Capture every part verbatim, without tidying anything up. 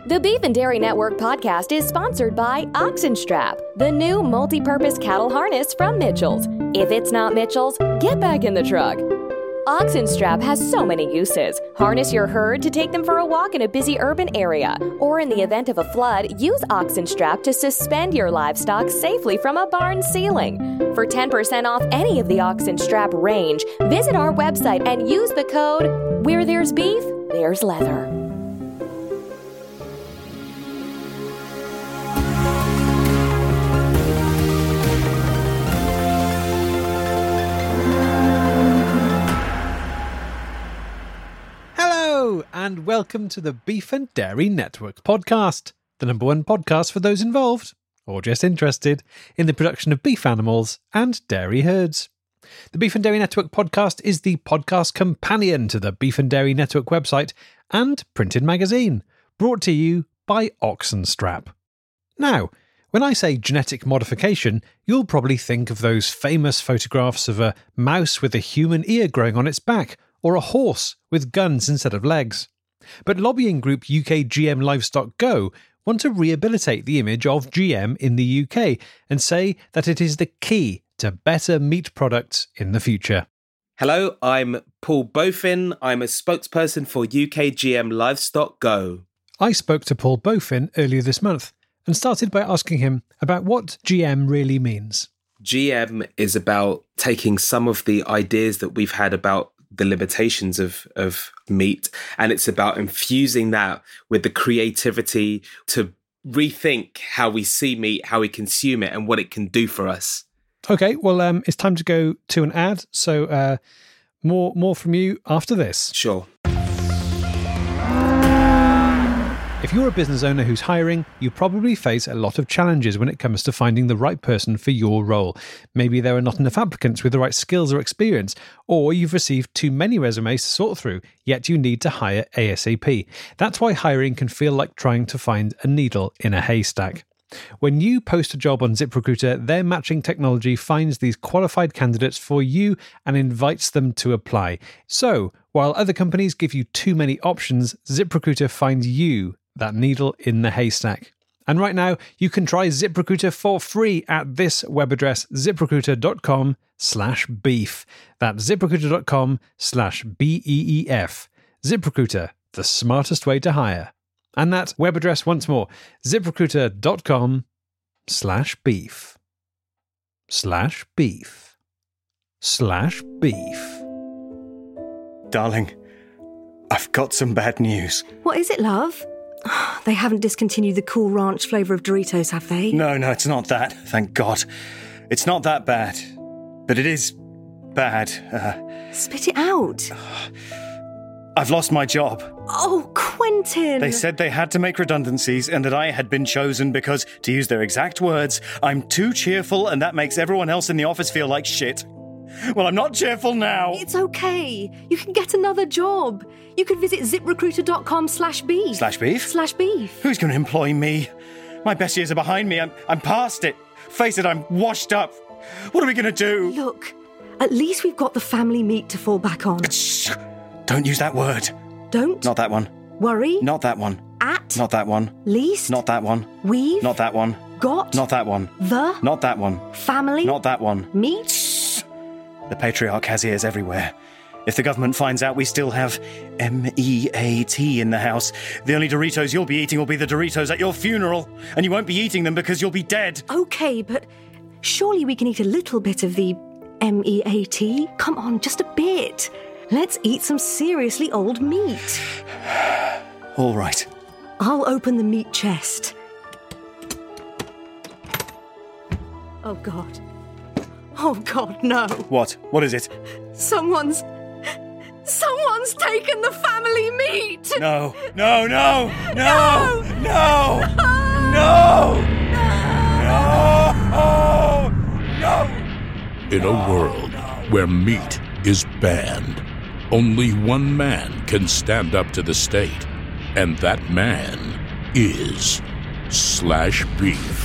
The Beef and Dairy Network podcast is sponsored by Oxenstrap, the new multi-purpose cattle harness from Mitchell's. If it's not Mitchell's, get back in the truck. Oxenstrap has so many uses. Harness your herd to take them for a walk in a busy urban area. Or in the event of a flood, use Oxenstrap to suspend your livestock safely from a barn ceiling. For ten percent off any of the Oxenstrap range, visit our website and use the code Where There's Beef, There's Leather. And welcome to the Beef and Dairy Network podcast, the number one podcast for those involved, or just interested, in the production of beef animals and dairy herds. The Beef and Dairy Network podcast is the podcast companion to the Beef and Dairy Network website and printed magazine, brought to you by Oxenstrap. Now, when I say genetic modification, you'll probably think of those famous photographs of a mouse with a human ear growing on its back, or a horse with guns instead of legs. But lobbying group U K G M Livestock Go want to rehabilitate the image of G M in the U K and say that it is the key to better meat products in the future. Hello, I'm Paul Bofin. I'm a spokesperson for U K G M Livestock Go. I spoke to Paul Bofin earlier this month and started by asking him about what G M really means. G M is about taking some of the ideas that we've had about the limitations of, of meat, and it's about infusing that with the creativity to rethink how we see meat, how we consume it, and what it can do for us. Okay, well, um, it's time to go to an ad, so uh, more more from you after this. Sure. If you're a business owner who's hiring, you probably face a lot of challenges when it comes to finding the right person for your role. Maybe there are not enough applicants with the right skills or experience, or you've received too many resumes to sort through, yet you need to hire ASAP. That's why hiring can feel like trying to find a needle in a haystack. When you post a job on ZipRecruiter, their matching technology finds these qualified candidates for you and invites them to apply. So, while other companies give you too many options, ZipRecruiter finds you that needle in the haystack. And right now, you can try ZipRecruiter for free at this web address, ziprecruiter.com slash beef. That's ziprecruiter.com slash B E E F. ZipRecruiter, the smartest way to hire. And that web address once more, ziprecruiter.com slash beef. Slash beef. Slash beef. Darling, I've got some bad news. What is it, love? They haven't discontinued the Cool Ranch flavour of Doritos, have they? No, no, it's not that. Thank God. It's not that bad. But it is bad. Uh, Spit it out. I've lost my job. Oh, Quentin! They said they had to make redundancies and that I had been chosen because, to use their exact words, I'm too cheerful and that makes everyone else in the office feel like shit. Well, I'm not cheerful now. It's okay. You can get another job. You could visit ziprecruiter.com slash beef. Slash beef? Slash beef. Who's going to employ me? My best years are behind me. I'm, I'm past it. Face it, I'm washed up. What are we going to do? Look, at least we've got the family meat to fall back on. Shh. Don't use that word. Don't? Not that one. Worry? Not that one. At? Not that one. Least? Not that one. We've? Not that one. Got? Not that one. The? Not that one. Family? Not that one. Meat? Shh. The patriarch has ears everywhere. If the government finds out we still have M E A T in the house, the only Doritos you'll be eating will be the Doritos at your funeral, and you won't be eating them because you'll be dead. Okay, but surely we can eat a little bit of the M E A T? Come on, just a bit. Let's eat some seriously old meat. All right. I'll open the meat chest. Oh, God. Oh, God, no. What? What is it? Someone's... Someone's taken the family meat! No, no, no, no, no, no, no, no, no. In a world where meat is banned, only one man can stand up to the state, and that man is Slash Beef.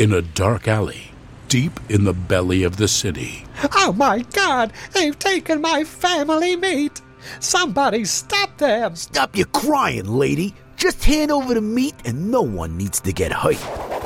in a dark alley deep in the belly of the city. Oh my God! They've taken my family meat! Somebody stop them! Stop your crying, lady. Just hand over the meat and no one needs to get hurt.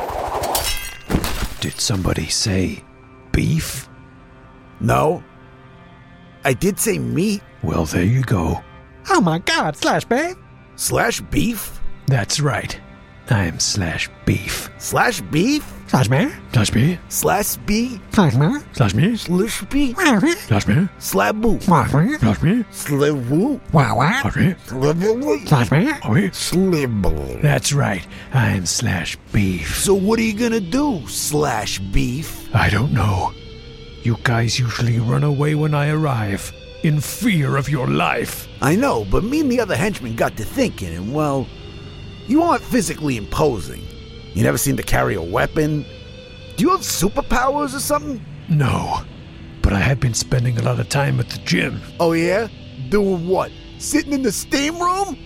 Did somebody say beef? No. I did say meat. Well, there you go. Oh my God, Slash Beef! Slash beef? That's right. I'm Slash Beef. Slash beef? Slash Beef? Slash Beef? Slash bee? Slash Beef? Slash Beef? Slush bee? Slash Beef? Slaboo? Slash Beef? Slash Beef? Slivoo? Wow, wow. Slash Beef? Slivoo? Slash Beef? Slibble. That's right. I'm Slash Beef. So what are you gonna do, Slash beef? I don't know. You guys usually run away when I arrive, in fear of your life. I know, but me and the other henchmen got to thinking, and well, you aren't physically imposing. You never seem to carry a weapon. Do you have superpowers or something? No, but I have been spending a lot of time at the gym. Oh yeah? Doing what? Sitting in the steam room?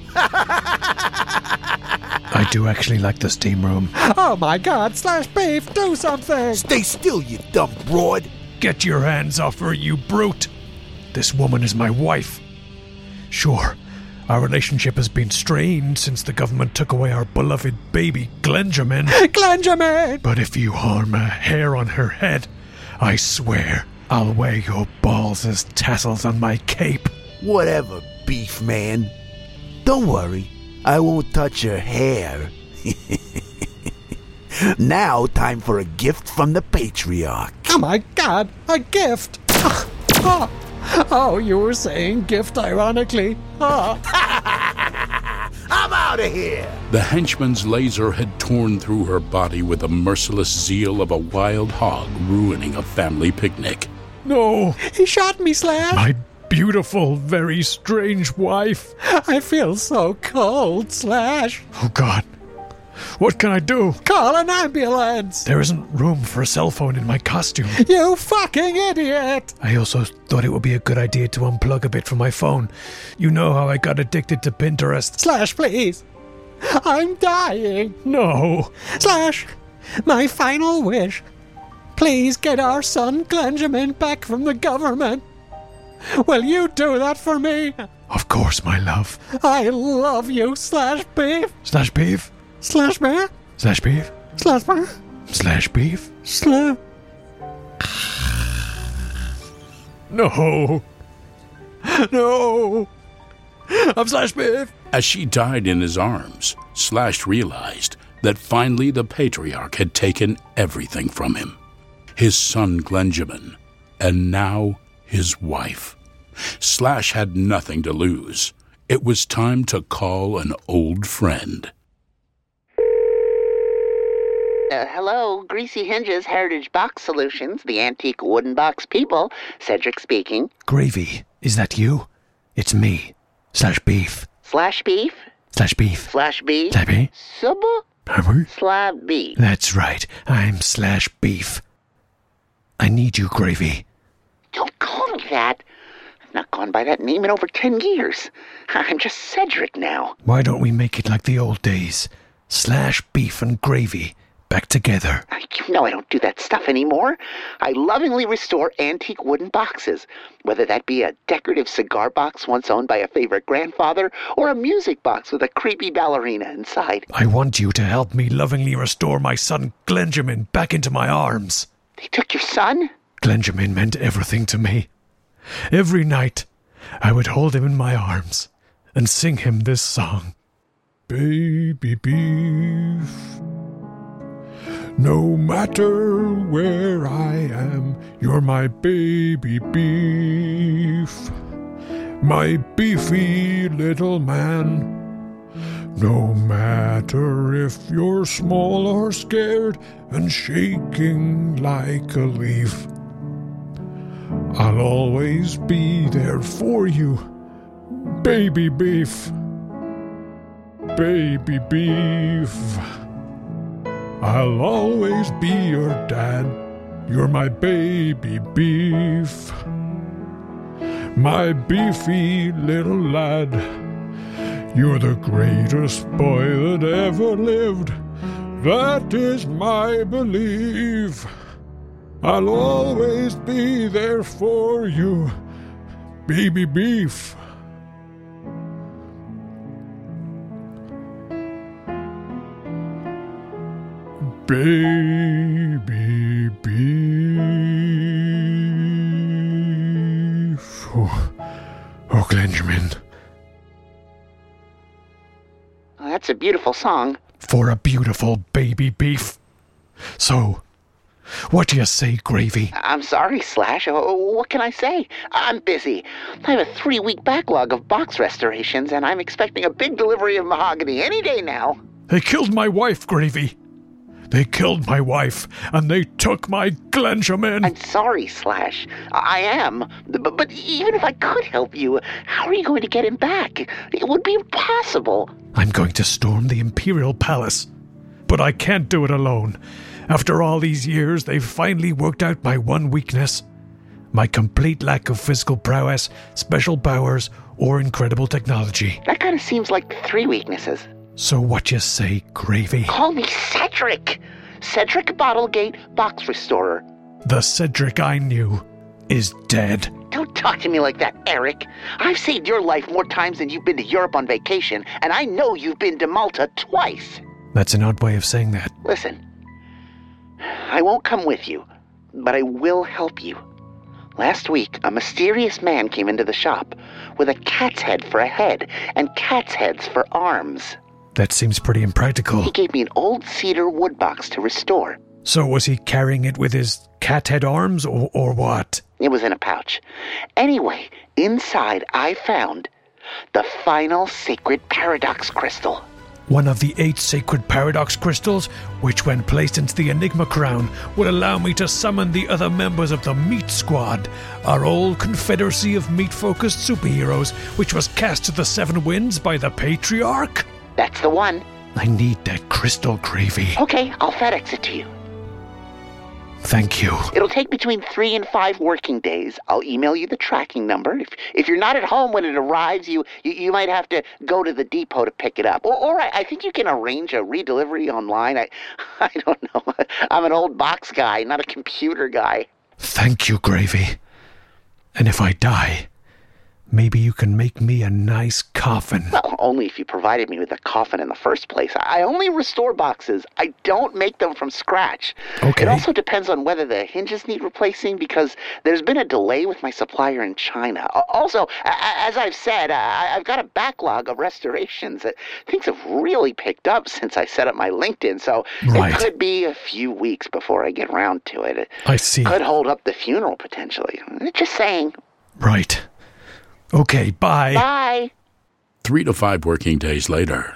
I do actually like the steam room. Oh my God, Slash Beef, do something! Stay still, you dumb broad. Get your hands off her, you brute! This woman is my wife. Sure, our relationship has been strained since the government took away our beloved baby, Glenjamin. Glenjamin! But if you harm a hair on her head, I swear I'll wear your balls as tassels on my cape. Whatever, beef man. Don't worry, I won't touch her hair. Now, time for a gift from the Patriarch. Oh my God, a gift! Oh, oh you were saying gift ironically. Oh. I'm out of here! The henchman's laser had torn through her body with the merciless zeal of a wild hog ruining a family picnic. No, he shot me, Slash. My beautiful, very strange wife. I feel so cold, Slash. Oh God. What can I do? Call an ambulance! There isn't room for a cell phone in my costume. You fucking idiot! I also thought it would be a good idea to unplug a bit from my phone. You know how I got addicted to Pinterest. Slash, please! I'm dying! No! Slash, my final wish. Please get our son Glenjamin back from the government. Will you do that for me? Of course, my love. I love you, Slash Beef. Slash Beef? Slash bear? Slash beef? Slash bear? Slash beef? Slash... No. No. I'm Slash Beef. As she died in his arms, Slash realized that finally the Patriarch had taken everything from him. His son Glenjamin, and now his wife. Slash had nothing to lose. It was time to call an old friend. Uh, hello, Greasy Hinges Heritage Box Solutions, the antique wooden box people. Cedric speaking. Gravy, is that you? It's me, Slash Beef. Slash Beef? Slash Beef. Slash B? Slash B? Subba? Hammer? Slab B. That's right, I'm Slash Beef. I need you, Gravy. Don't call me that. I've not gone by that name in over ten years. I'm just Cedric now. Why don't we make it like the old days? Slash Beef and Gravy. Back together. You know I don't do that stuff anymore. I lovingly restore antique wooden boxes, whether that be a decorative cigar box once owned by a favorite grandfather, or a music box with a creepy ballerina inside. I want you to help me lovingly restore my son Glenjamin back into my arms. They took your son? Glenjamin meant everything to me. Every night, I would hold him in my arms and sing him this song. Baby beef. No matter where I am, you're my baby beef, my beefy little man. No matter if you're small or scared and shaking like a leaf, I'll always be there for you, baby beef, baby beef. I'll always be your dad. You're my baby beef, my beefy little lad. You're the greatest boy that ever lived. That is my belief. I'll always be there for you, baby beef. Baby beef. Oh, oh Glenjamin. That's a beautiful song. For a beautiful baby beef. So, what do you say, Gravy? I'm sorry, Slash. Oh, what can I say? I'm busy. I have a three-week backlog of box restorations, and I'm expecting a big delivery of mahogany any day now. They killed my wife, Gravy. They killed my wife, and they took my Glenjamin. I'm sorry, Slash. I am. But, but even if I could help you, how are you going to get him back? It would be impossible. I'm going to storm the Imperial Palace. But I can't do it alone. After all these years, they've finally worked out my one weakness. My complete lack of physical prowess, special powers, or incredible technology. That kind of seems like three weaknesses. So what you say, Gravy? Call me Cedric. Cedric Bottlegate, box restorer. The Cedric I knew is dead. Don't talk to me like that, Eric. I've saved your life more times than you've been to Europe on vacation, and I know you've been to Malta twice. That's an odd way of saying that. Listen, I won't come with you, but I will help you. Last week, a mysterious man came into the shop with a cat's head for a head and cat's heads for arms. That seems pretty impractical. He gave me an old cedar wood box to restore. So was he carrying it with his cat head arms, or, or what? It was in a pouch. Anyway, inside I found the final sacred paradox crystal. One of the eight sacred paradox crystals, which when placed into the Enigma crown, would allow me to summon the other members of the Meat Squad, our old confederacy of meat-focused superheroes, which was cast to the seven winds by the Patriarch? That's the one. I need that crystal, Gravy. Okay, I'll FedEx it to you. Thank you. It'll take between three and five working days. I'll email you the tracking number. If if you're not at home when it arrives, you you, you might have to go to the depot to pick it up. Or, or I, I think you can arrange a redelivery online. I I don't know. I'm an old box guy, not a computer guy. Thank you, Gravy. And if I die, maybe you can make me a nice coffin. Well, only if you provided me with a coffin in the first place. I only restore boxes. I don't make them from scratch. Okay. It also depends on whether the hinges need replacing, because there's been a delay with my supplier in China. Also, as I've said, I've got a backlog of restorations. Things have really picked up since I set up my LinkedIn, so right. It could be a few weeks before I get around to it. It I see. Could hold up the funeral, potentially. Just saying. Right. Okay, bye. Bye. Three to five working days later.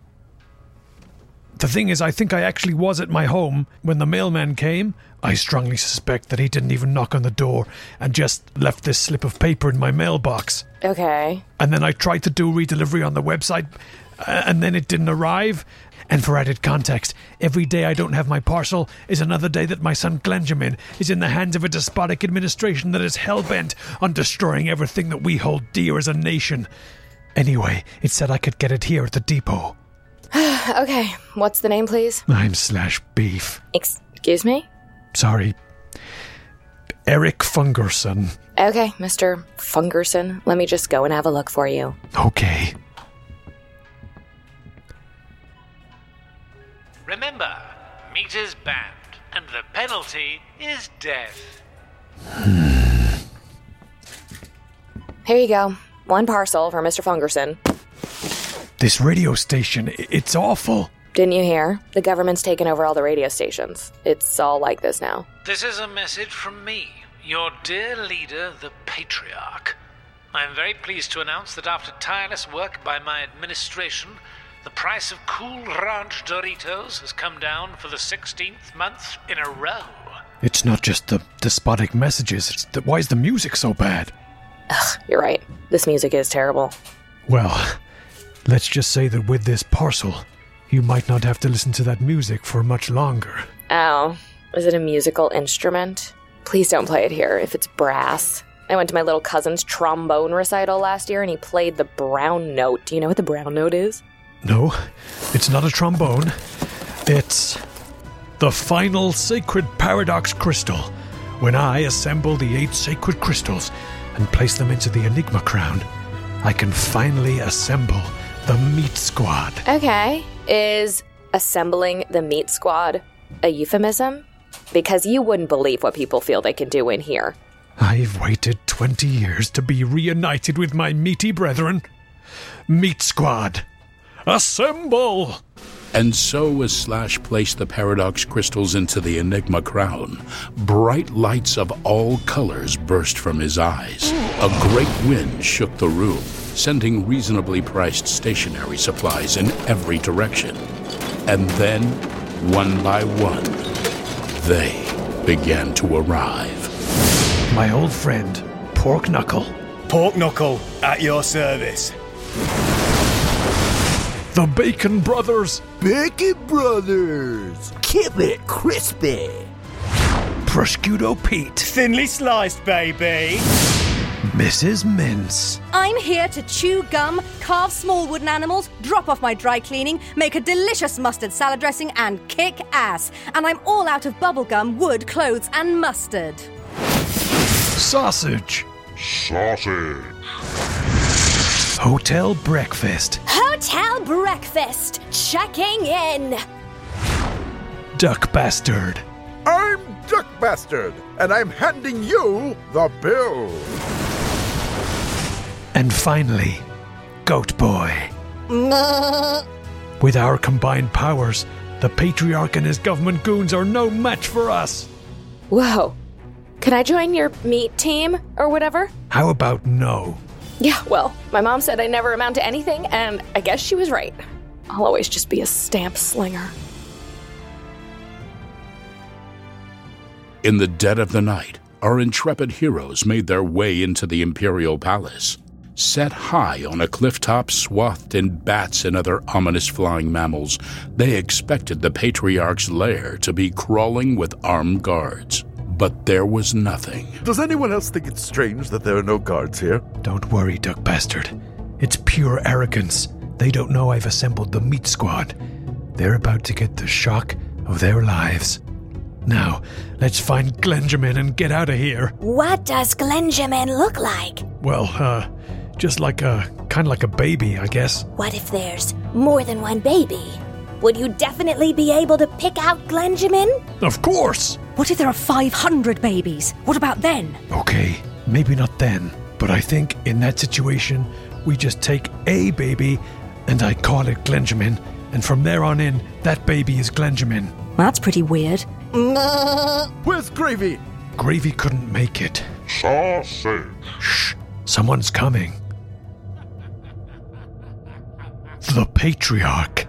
The thing is, I think I actually was at my home when the mailman came. I strongly suspect that he didn't even knock on the door and just left this slip of paper in my mailbox. Okay. And then I tried to do redelivery on the website, and then it didn't arrive. And for added context, every day I don't have my parcel is another day that my son Glenjamin is in the hands of a despotic administration that is hell-bent on destroying everything that we hold dear as a nation. Anyway, it said I could get it here at the depot. Okay, what's the name, please? I'm Slash Beef. Excuse me? Sorry. Eric Fungerson. Okay, Mister Fungerson, let me just go and have a look for you. Okay. Remember, meat is banned, and the penalty is death. Here you go. One parcel for Mister Fungerson. This radio station, it's awful. Didn't you hear? The government's taken over all the radio stations. It's all like this now. This is a message from me, your dear leader, the Patriarch. I am very pleased to announce that after tireless work by my administration, the price of Cool Ranch Doritos has come down for the sixteenth month in a row. It's not just the despotic messages, it's the, why is the music so bad? Ugh, you're right. This music is terrible. Well, let's just say that with this parcel, you might not have to listen to that music for much longer. Oh, is it a musical instrument? Please don't play it here if it's brass. I went to my little cousin's trombone recital last year and he played the brown note. Do you know what the brown note is? No, it's not a trombone. It's the final sacred paradox crystal. When I assemble the eight sacred crystals and place them into the Enigma Crown, I can finally assemble the Meat Squad. Okay, is assembling the Meat Squad a euphemism? Because you wouldn't believe what people feel they can do in here. I've waited twenty years to be reunited with my meaty brethren. Meat Squad, assemble! And so as Slash placed the paradox crystals into the Enigma Crown, bright lights of all colors burst from his eyes. A great wind shook the room, sending reasonably priced stationery supplies in every direction. And then, one by one, they began to arrive. My old friend, Pork Knuckle. Pork Knuckle, at your service. The Bacon Brothers. Bacon Brothers. Keep it crispy. Prosciutto Pete. Thinly sliced, baby. Missus Mince. I'm here to chew gum, carve small wooden animals, drop off my dry cleaning, make a delicious mustard salad dressing, and kick ass. And I'm all out of bubblegum, wood, clothes, and mustard. Sausage. Sausage. Hotel Breakfast. Hotel breakfast. Checking in. Duck Bastard. I'm Duck Bastard, and I'm handing you the bill. And finally, Goat Boy. With our combined powers, the Patriarch and his government goons are no match for us. Whoa. Can I join your meat team or whatever? How about no? Yeah, well, my mom said I never amount to anything, and I guess she was right. I'll always just be a stamp slinger. In the dead of the night, our intrepid heroes made their way into the Imperial Palace. Set high on a clifftop swathed in bats and other ominous flying mammals, they expected the Patriarch's lair to be crawling with armed guards. But there was nothing. Does anyone else think it's strange that there are no guards here? Don't worry, Duck Bastard. It's pure arrogance. They don't know I've assembled the Meat Squad. They're about to get the shock of their lives. Now, let's find Glenjamin and get out of here. What does Glenjamin look like? Well, uh, just like a, kind of like a baby, I guess. What if there's more than one baby? Would you definitely be able to pick out Glenjamin? Of course! What if there are five hundred babies? What about then? Okay, maybe not then, but I think in that situation, we just take a baby and I call it Glenjamin, and from there on in, that baby is Glenjamin. That's pretty weird. Where's Gravy? Gravy couldn't make it. Sausage. Shh, someone's coming. The Patriarch.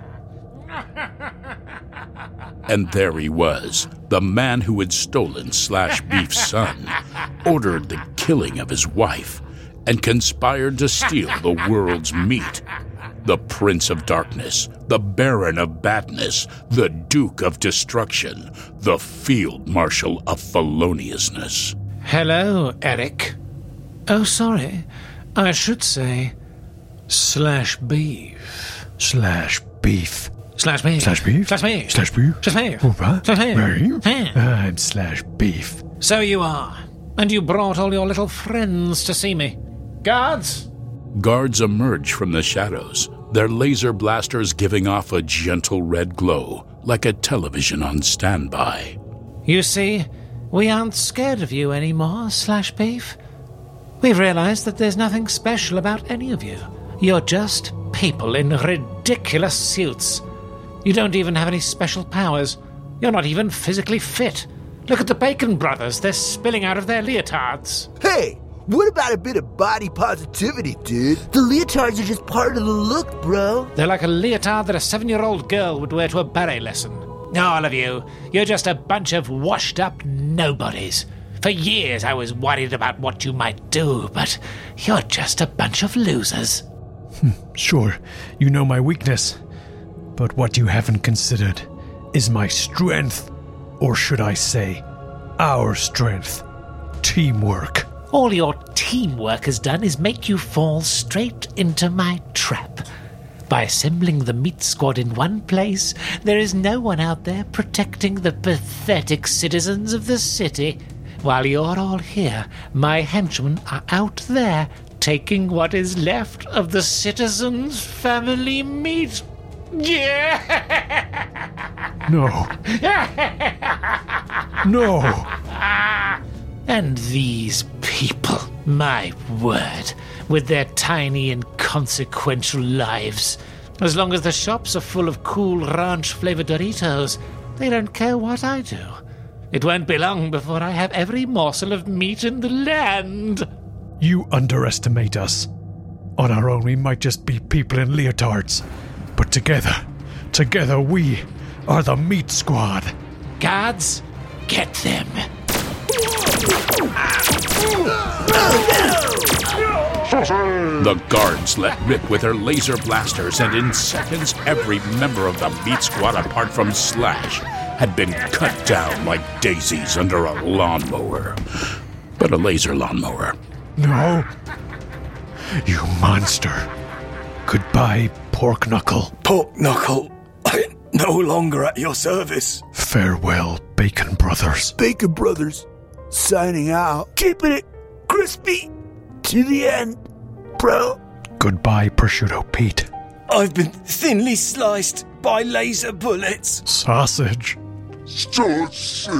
And there he was, the man who had stolen Slash Beef's son, ordered the killing of his wife, and conspired to steal the world's meat. The Prince of Darkness, the Baron of Badness, the Duke of Destruction, the Field Marshal of Feloniousness. Hello, Eric. Oh, sorry. I should say slash beef. Slash beef. Slash beef. Slash beef. Slash beef. Slash beef. Slash beef. What? Slash beef. Where are you? Hmm. I'm slash beef. So you are. And you brought all your little friends to see me. Guards? Guards emerged from the shadows, their laser blasters giving off a gentle red glow, like a television on standby. You see, we aren't scared of you anymore, Slash Beef. We've realized that there's nothing special about any of you. You're just people in ridiculous suits. You don't even have any special powers. You're not even physically fit. Look at the Bacon Brothers. They're spilling out of their leotards. Hey, what about a bit of body positivity, dude? The leotards are just part of the look, bro. They're like a leotard that a seven-year-old girl would wear to a ballet lesson. All of you, you're just a bunch of washed-up nobodies. For years I was worried about what you might do, but you're just a bunch of losers. Sure, you know my weakness. But what you haven't considered is my strength. Or should I say, our strength. Teamwork. All your teamwork has done is make you fall straight into my trap. By assembling the meat squad in one place, there is no one out there protecting the pathetic citizens of the city. While you're all here, my henchmen are out there taking what is left of the citizens' family meat. Yeah! No. No. And these people, my word, with their tiny inconsequential lives. As long as the shops are full of cool ranch-flavored Doritos, they don't care what I do. It won't be long before I have every morsel of meat in the land. You underestimate us. On our own, we might just be people in leotards. But together, together we are the meat squad. Guards, get them. The guards let rip with their laser blasters, and in seconds, every member of the meat squad, apart from Slash, had been cut down like daisies under a lawnmower. But a laser lawnmower. No. You monster. Goodbye, Pork Knuckle. Pork Knuckle, I'm no longer at your service. Farewell, Bacon Brothers. Bacon Brothers, signing out. Keeping it crispy to the end, bro. Goodbye, Prosciutto Pete. I've been thinly sliced by laser bullets. Sausage. Sausage.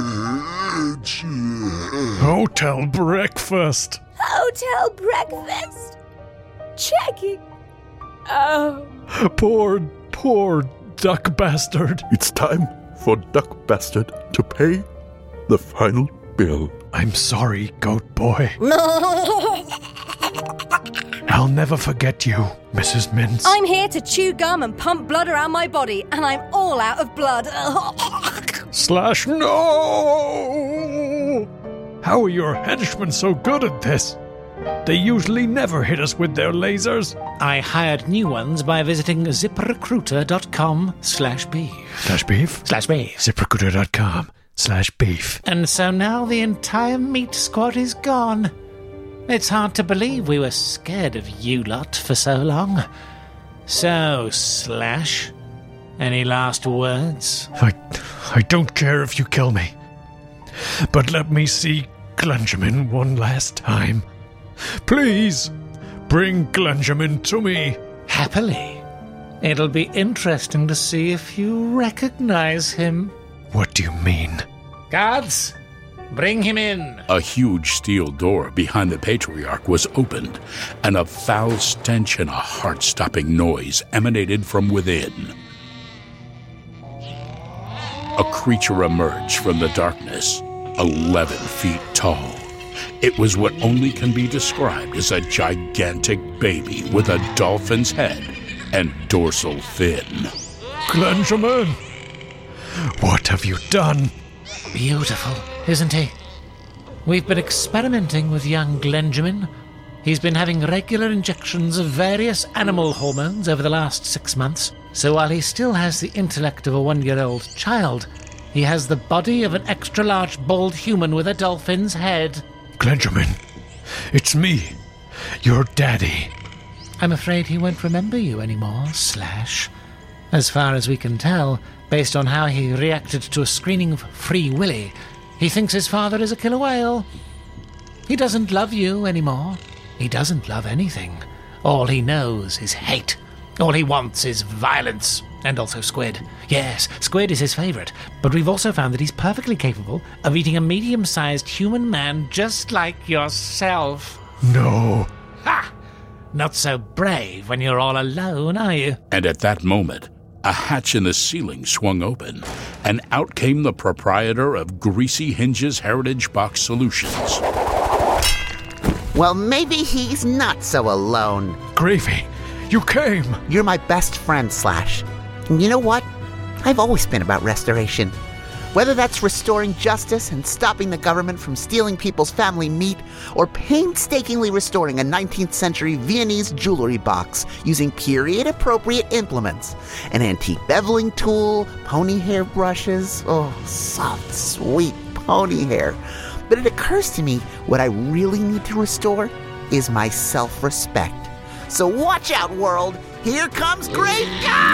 Hotel breakfast. Hotel breakfast? Checking. Oh. Poor, poor duck bastard. It's time for Duck Bastard to pay the final bill. I'm sorry, Goat Boy. I'll never forget you, Missus Mintz. I'm here to chew gum and pump blood around my body, and I'm all out of blood. Slash, no! How are your henchmen so good at this? They usually never hit us with their lasers. I hired new ones by visiting ziprecruiter.com slash beef. Slash beef? Slash beef. ziprecruiter.com slash beef. And so now the entire meat squad is gone. It's hard to believe we were scared of you lot for so long. So, Slash, any last words? I, I don't care if you kill me. But let me see Glenjamin one last time. Please, bring Glenjamin to me. Happily. It'll be interesting to see if you recognize him. What do you mean? Guards, bring him in. A huge steel door behind the Patriarch was opened, and a foul stench and a heart-stopping noise emanated from within. A creature emerged from the darkness, eleven feet tall. It was what only can be described as a gigantic baby with a dolphin's head and dorsal fin. Glenjamin, what have you done? Beautiful, isn't he? We've been experimenting with young Glenjamin. He's been having regular injections of various animal hormones over the last six months. So while he still has the intellect of a one-year-old child, he has the body of an extra-large bald human with a dolphin's head. Glenjamin, it's me, your daddy. I'm afraid he won't remember you anymore, Slash. As far as we can tell, based on how he reacted to a screening of Free Willy, he thinks his father is a killer whale. He doesn't love you anymore. He doesn't love anything. All he knows is hate. All he wants is violence. And also squid. Yes, squid is his favourite. But we've also found that he's perfectly capable of eating a medium-sized human man just like yourself. No. Ha! Not so brave when you're all alone, are you? And at that moment, a hatch in the ceiling swung open, and out came the proprietor of Greasy Hinges Heritage Box Solutions. Well, maybe he's not so alone. Gravy, you came. You're my best friend, Slash. And you know what? I've always been about restoration. Whether that's restoring justice and stopping the government from stealing people's family meat, or painstakingly restoring a nineteenth century Viennese jewelry box using period-appropriate implements, an antique beveling tool, pony hair brushes, oh, soft, sweet pony hair. But it occurs to me what I really need to restore is my self-respect. So watch out, world. Here comes Great.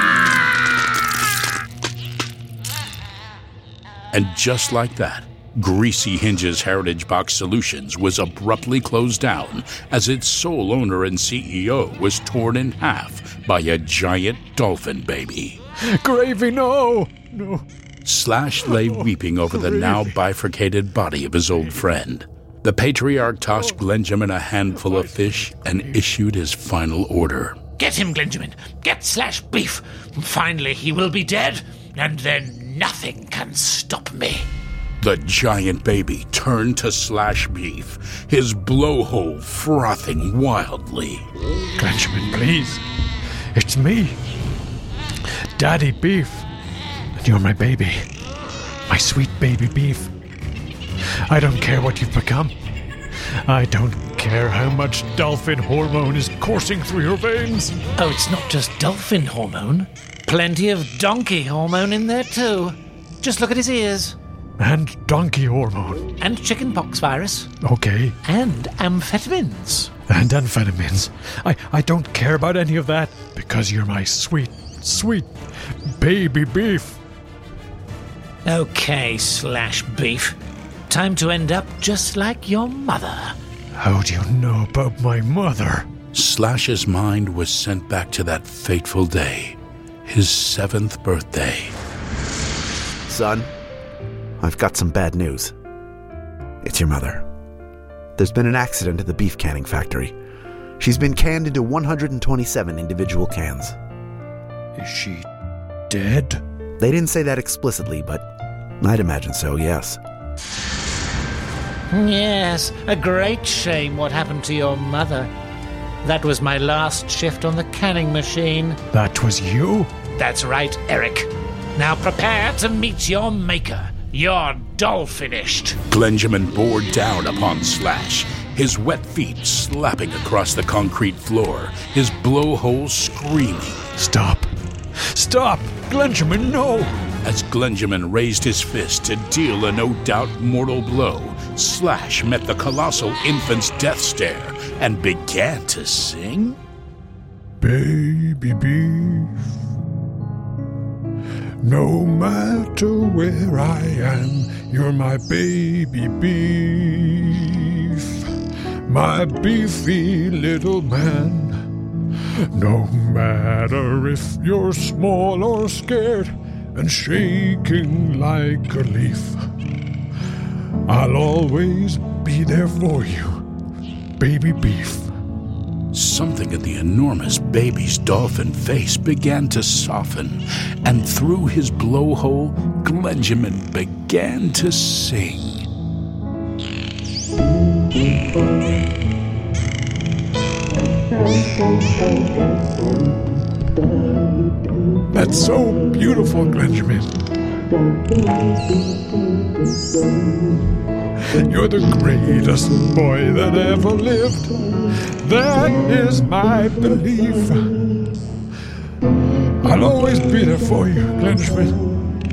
And just like that, Greasy Hinge's Heritage Box Solutions was abruptly closed down as its sole owner and C E O was torn in half by a giant dolphin baby. Gravy, no! No. Slash lay weeping over the now bifurcated body of his old friend. The Patriarch tossed Glenjamin a handful of fish and issued his final order. Get him, Glenjamin. Get Slash Beef. Finally, he will be dead, and then nothing can stop me. The giant baby turned to Slash Beef, his blowhole frothing wildly. Glenjamin, please. It's me. Daddy Beef. And you're my baby. My sweet baby Beef. I don't care what you've become. I don't care how much dolphin hormone is coursing through your veins. Oh, it's not just dolphin hormone. Plenty of donkey hormone in there, too. Just look at his ears. And donkey hormone. And chickenpox virus. Okay. And amphetamines. And amphetamines. I, I don't care about any of that because you're my sweet, sweet baby Beef. Okay, Slash Beef. Time to end up just like your mother. How do you know about my mother? Slash's mind was sent back to that fateful day, his seventh birthday. Son, I've got some bad news. It's your mother. There's been an accident at the beef canning factory. She's been canned into one hundred twenty-seven individual cans. Is she dead? They didn't say that explicitly, but I'd imagine so, yes. Yes, a great shame what happened to your mother. That was my last shift on the canning machine. That was you? That's right, Eric. Now prepare to meet your maker. You're doll finished. Glenjamin bore down upon Slash, his wet feet slapping across the concrete floor, his blowhole screaming. Stop. Stop! Glenjamin, no! As Glenjamin raised his fist to deal a no-doubt mortal blow, Slash met the colossal infant's death stare and began to sing. Baby Beef, no matter where I am, you're my baby Beef, my beefy little man. No matter if you're small or scared and shaking like a leaf, I'll always be there for you, baby Beef. Something in the enormous baby's dolphin face began to soften, and through his blowhole, Glenjamin began to sing. That's so beautiful, Glenjamin. You're the greatest boy that ever lived. That is my belief. I'll always be there for you, Glenjamin.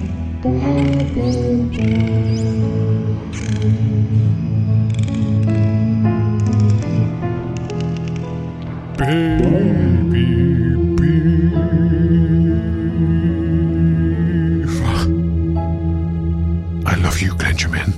Baby Beef. I love you, Glenjamin.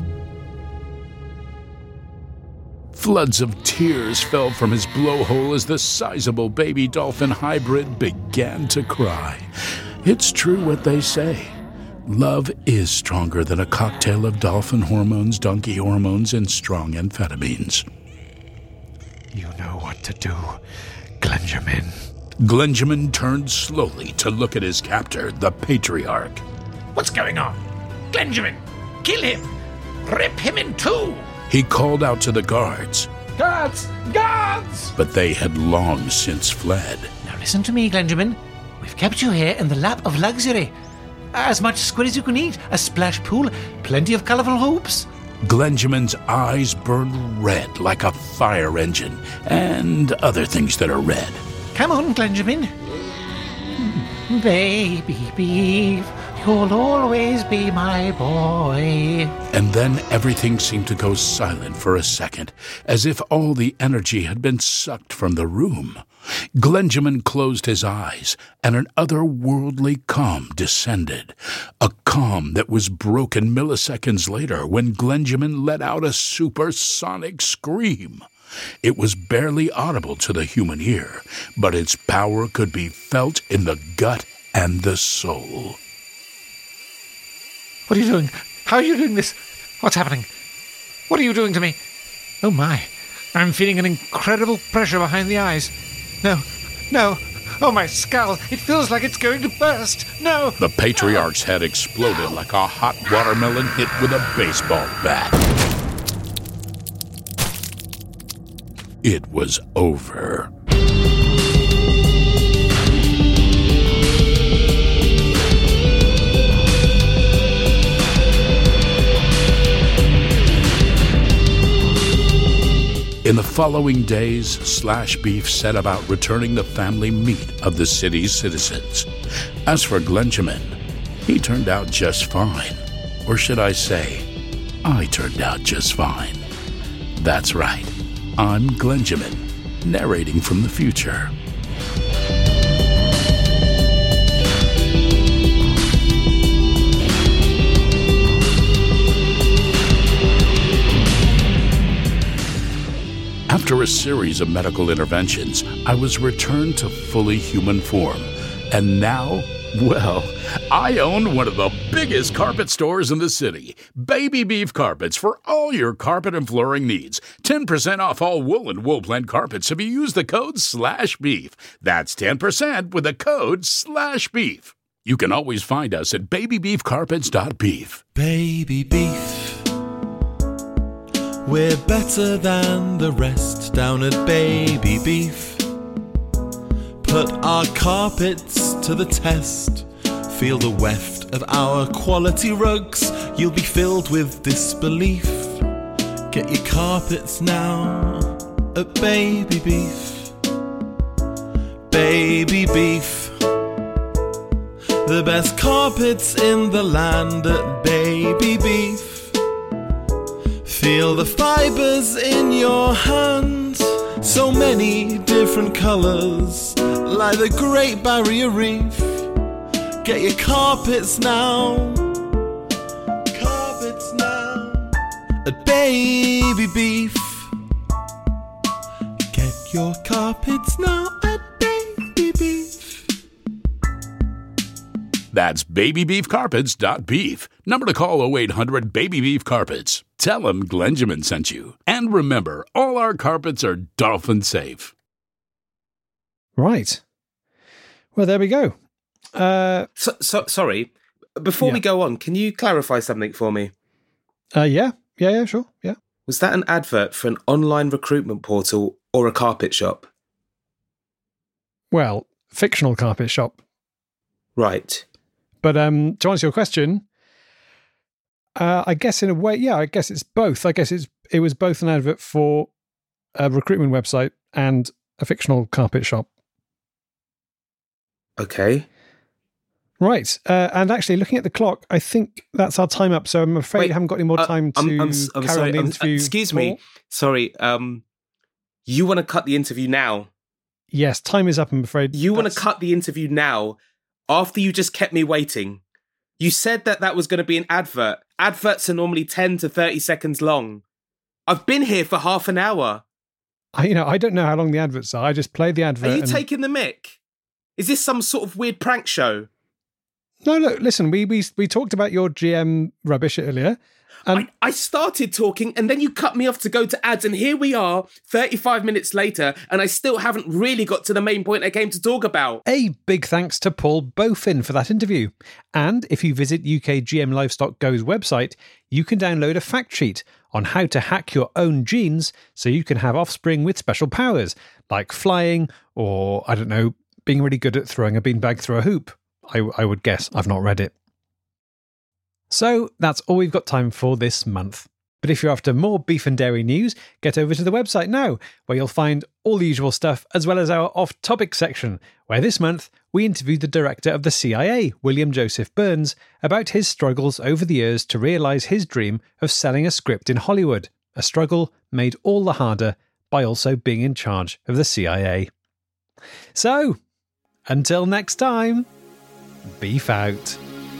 Floods of tears fell from his blowhole as the sizable baby dolphin hybrid began to cry. It's true what they say. Love is stronger than a cocktail of dolphin hormones, donkey hormones, and strong amphetamines. You know what to do, Glenjamin. Glenjamin turned slowly to look at his captor, the Patriarch. What's going on? Glenjamin, kill him! Rip him in two! He called out to the guards. Guards! Guards! But they had long since fled. Now listen to me, Glenjamin. We've kept you here in the lap of luxury. As much squid as you can eat, a splash pool, plenty of colorful hoops. Glenjamin's eyes burned red like a fire engine, and other things that are red. Come on, Glenjamin. Baby Beef, You'll always be my boy. And then everything seemed to go silent for a second, as if all the energy had been sucked from the room. Glenjamin closed his eyes, and an otherworldly calm descended. A calm that was broken milliseconds later when Glenjamin let out a supersonic scream. It was barely audible to the human ear, but its power could be felt in the gut and the soul. What are you doing? How are you doing this? What's happening? What are you doing to me? Oh my, I'm feeling an incredible pressure behind the eyes. No, no. Oh, my skull. It feels like it's going to burst. No. The Patriarch's head exploded like a hot watermelon hit with a baseball bat. It was over. In the following days, Slash Beef set about returning the family meat of the city's citizens. As for Glenjamin, he turned out just fine. Or should I say, I turned out just fine. That's right, I'm Glenjamin, narrating from the future. After a series of medical interventions, I was returned to fully human form. And now, well, I own one of the biggest carpet stores in the city. Baby Beef Carpets for all your carpet and flooring needs. ten percent off all wool and wool blend carpets if you use the code slash beef. That's ten percent with the code slash beef. You can always find us at baby beef carpets dot beef. Baby Beef. We're better than the rest down at Baby Beef. Put our carpets to the test. Feel the weft of our quality rugs. You'll be filled with disbelief. Get your carpets now at Baby Beef. Baby Beef. The best carpets in the land at Baby Beef. Feel the fibers in your hands. So many different colours, like the Great Barrier Reef. Get your carpets now. Carpets now at Baby Beef. Get your carpets now at Baby Beef. That's baby beef carpets dot beef. Number to call oh eight hundred baby beef carpets. Tell them Glenjamin sent you. And remember, all our carpets are dolphin safe. Right. Well, there we go. Uh, so, so, sorry, before yeah. we go on, can you clarify something for me? Uh, yeah, yeah, yeah, sure, yeah. Was that an advert for an online recruitment portal or a carpet shop? Well, fictional carpet shop. Right. But um, to answer your question, uh, I guess in a way, yeah, I guess it's both. I guess it's it was both an advert for a recruitment website and a fictional carpet shop. Okay. Right. Uh, and actually, looking at the clock, I think that's our time up. So I'm afraid Wait, I haven't got any more time uh, to I'm, I'm, I'm carry sorry, on the I'm, interview. excuse me. Paul. Sorry. Um, you want to cut the interview now? Yes, time is up, I'm afraid. You want That's- to cut the interview now after you just kept me waiting? You said that that was going to be an advert. Adverts are normally ten to thirty seconds long. I've been here for half an hour. I, you know, I don't know how long the adverts are. I just play the advert. Are you and... taking the mick? Is this some sort of weird prank show? No, look, listen, we we we talked about your G M rubbish earlier. And I, I started talking and then you cut me off to go to ads, and here we are thirty-five minutes later and I still haven't really got to the main point I came to talk about. A big thanks to Paul Bofin for that interview. And if you visit U K G M Livestock Go's website, you can download a fact sheet on how to hack your own genes so you can have offspring with special powers, like flying or, I don't know, being really good at throwing a beanbag through a hoop. I, I would guess. I've not read it. So that's all we've got time for this month. But if you're after more beef and dairy news, get over to the website now, where you'll find all the usual stuff, as well as our off-topic section, where this month we interviewed the director of the C I A, William Joseph Burns, about his struggles over the years to realise his dream of selling a script in Hollywood, a struggle made all the harder by also being in charge of the C I A. So, until next time, beef out.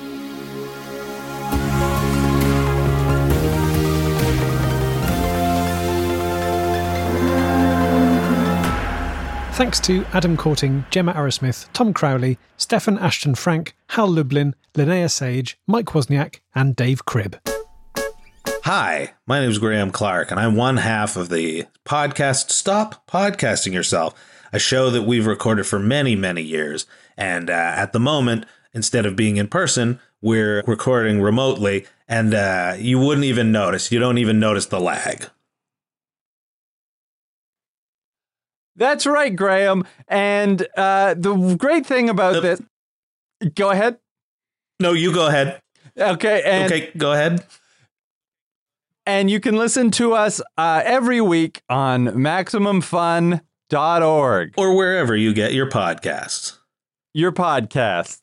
Thanks to Adam Courting, Gemma Arrowsmith, Tom Crowley, Stefan Ashton Frank, Hal Lublin, Linnea Sage, Mike Wozniak, and Dave Cribb. Hi, my name is Graham Clark, and I'm one half of the podcast Stop Podcasting Yourself, a show that we've recorded for many, many years. And uh, at the moment, instead of being in person, we're recording remotely, and uh, you wouldn't even notice. You don't even notice the lag. That's right, Graham. And uh, the great thing about uh, this... Go ahead. No, you go ahead. Okay. And, okay, go ahead. And you can listen to us uh, every week on Maximum Fun dot org. Or wherever you get your podcasts. Your podcasts.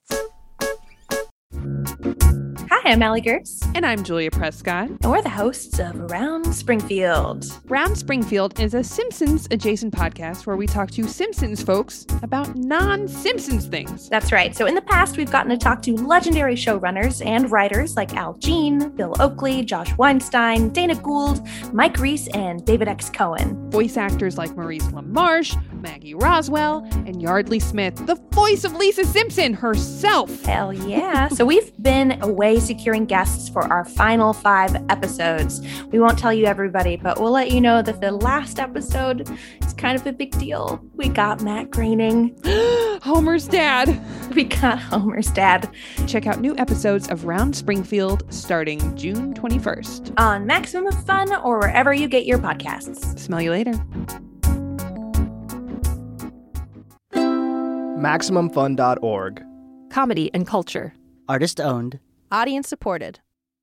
Hi, I'm Allie Gertz. And I'm Julia Prescott. And we're the hosts of Around Springfield. Round Springfield is a Simpsons adjacent podcast where we talk to Simpsons folks about non-Simpsons things. That's right. So in the past, we've gotten to talk to legendary showrunners and writers like Al Jean, Bill Oakley, Josh Weinstein, Dana Gould, Mike Reese, and David X. Cohen. Voice actors like Maurice LaMarche, Maggie Roswell, and Yardley Smith, the voice of Lisa Simpson herself. Hell yeah. So we've been away securing guests for our final five episodes. We won't tell you everybody, but we'll let you know that the last episode is kind of a big deal. We got Matt Groening. Homer's dad. We got Homer's dad. Check out new episodes of Round Springfield starting June twenty-first. On Maximum Fun or wherever you get your podcasts. Smell you later. Maximum Fun dot org. Comedy and culture. Artist owned. Audience supported.